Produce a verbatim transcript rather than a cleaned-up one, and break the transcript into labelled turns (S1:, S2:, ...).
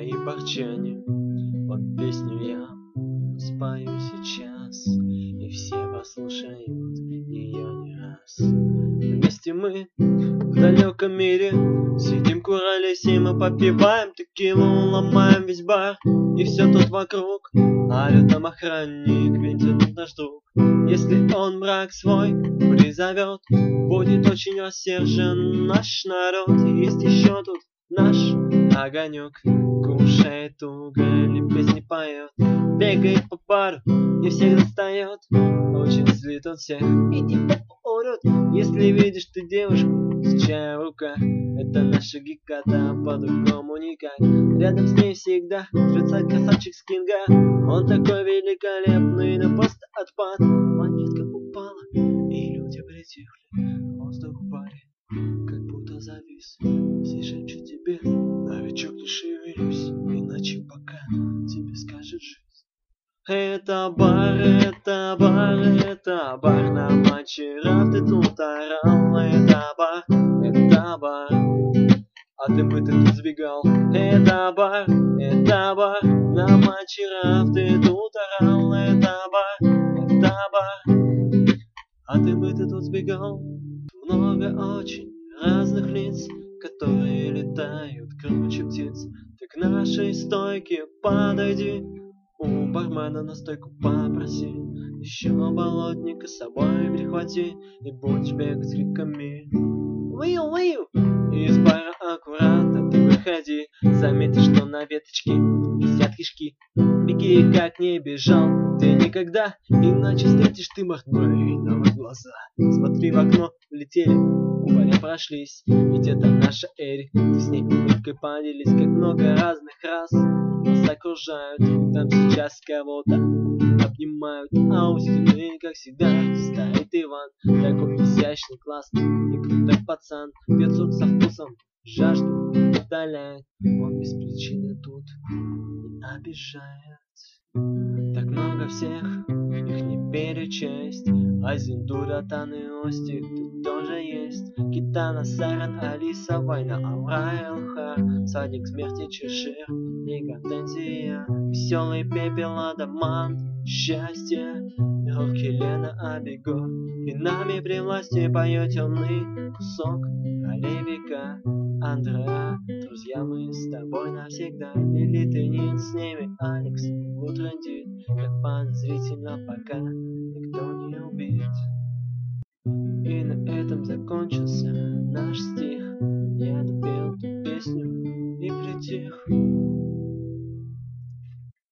S1: мои барчане. Вот песню я спою сейчас, и все послушают ее не раз. Вместе мы в далеком мире сидим, куролесим и попиваем текилу, ломаем весь бар и все тут вокруг. А летом охранник, ведь это наш друг. Если он мрак свой призовет, будет очень рассержен наш народ. Есть еще тут наш огонек, кушает уголь и песни поет, бегает по пару, не всех достает, очень злит он всех и тебя поорет. Если видишь ты девушку с чаем в руках, это наша геката, по-другому никак. Рядом с ней всегда жрется красавчик с Кинга. Он такой великолепный, но просто отпад. Монетка упала, и люди притихли. Воздух в баре как будто завис. Все шепчут тебе: новичок, не шевелись, иначе пока тебе скажет жизнь. Это бар, это бар, это бар. На матче раф ты тут орал. Это бар, это бар, а ты бы ты тут сбегал. Это бар, это бар. На матче раф ты тут орал. Это бар, это бар, а ты бы ты тут сбегал. Много очень разных лиц, которые летают круче птиц. Ты к нашей стойке подойди, у бармена на стойку попроси, еще болотника с собой прихвати, и будешь бегать с криками «Уиу, уиу!». Из бара аккуратно ты выходи, заметишь, что на веточке висят кишки. Беги, как не бежал ты никогда, иначе встретишь ты махмейновые глаза. Смотри в окно, влетели, кубаря прошлись, ведь это наша Эри, ты с ней улыбкой поделись. Как много разных раз нас окружают, там сейчас кого-то обнимают, а у стены, как всегда, стоит Иван, такой изящный, классный и крутой пацан. Пьет со вкусом, жажду утоляет, он без причины тут не обижает. Так много всех, их не перечесть. Азиндур, Атан и Остик, тут тоже есть. Китана, Саран, Алиса, Вайна, Амра, Элхар, Садик, Смерти, Чешир и Гортензия. Веселый Пепел, Адамант, Счастье, Мирок, Хелена, Абиго. И нами при власти поет темный кусок Оливика, Андреа. Друзья, мы с тобой навсегда. Лилит и Нин, с ними Алекс утрандит. Как подозрительно, пока никто не убит. И на этом закончился наш стих. Я допел эту песню и притих.